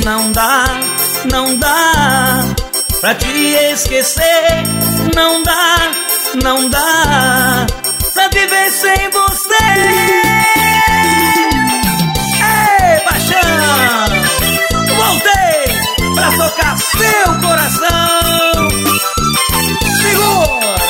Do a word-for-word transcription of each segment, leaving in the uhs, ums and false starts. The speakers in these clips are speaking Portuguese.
não dá, não dá pra te esquecer, não dá, não dá pra viver sem você. Ei, paixão, voltei pra tocar seu coração. Segura!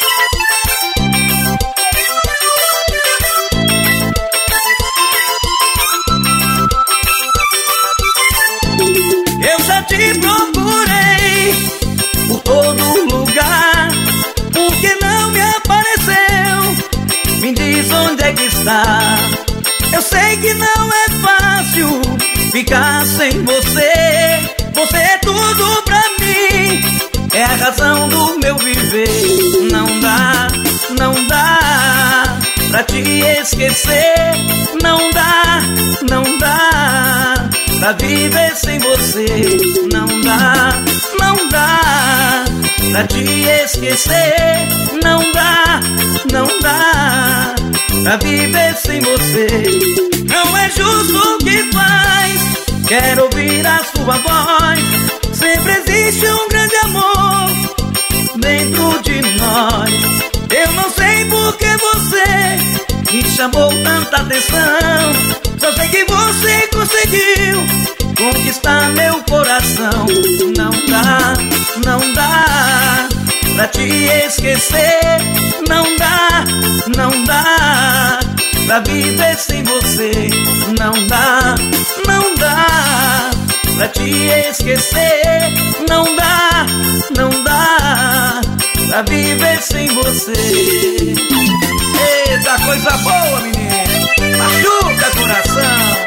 Eu já te procurei por todo lugar, porque não me apareceu. Me diz onde é que está. Eu sei que não é fácil ficar sem você. Você é tudo pra mim, é a razão do meu viver. Não dá, não dá pra te esquecer. Não dá, não dá pra viver sem você. Não dá, não dá pra te esquecer. Não dá, não dá pra viver sem você. Não é justo o que faz, quero ouvir a sua voz. Sempre existe um grande amor dentro de nós. Eu não sei por que você me chamou tanta atenção. Só sei que você conseguiu conquistar meu coração. Não dá, não dá pra te esquecer. Não dá, não dá pra viver sem você. Não dá, não dá pra te esquecer. Não dá, não dá pra viver sem você. Eita, coisa boa, menino, machuca coração.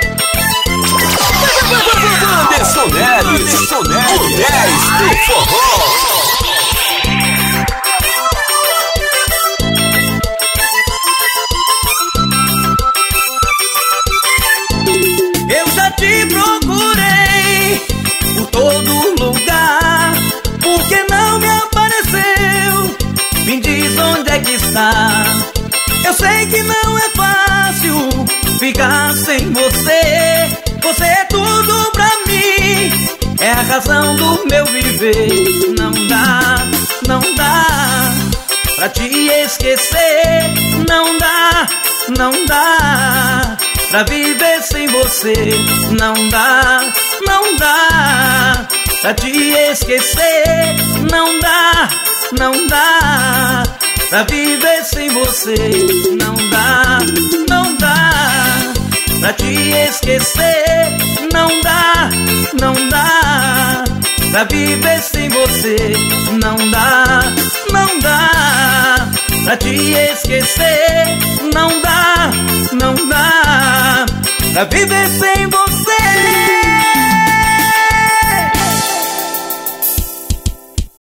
Anderson Neves, Anderson Neves, o dez do forró. Eu já te procurei por todo lugar, porque não me apareceu. Me diz onde é que está. Eu sei que não é fácil ficar sem você. Você é tudo pra mim, é a razão do meu viver. Não dá, não dá pra te esquecer. Não dá, não dá pra viver sem você. Não dá, não dá pra te esquecer. Não dá, não dá pra viver sem você. Não dá, não dá pra te esquecer. Não dá, não dá pra viver sem você. Não dá, não dá pra te esquecer. Não dá, não dá pra viver sem você.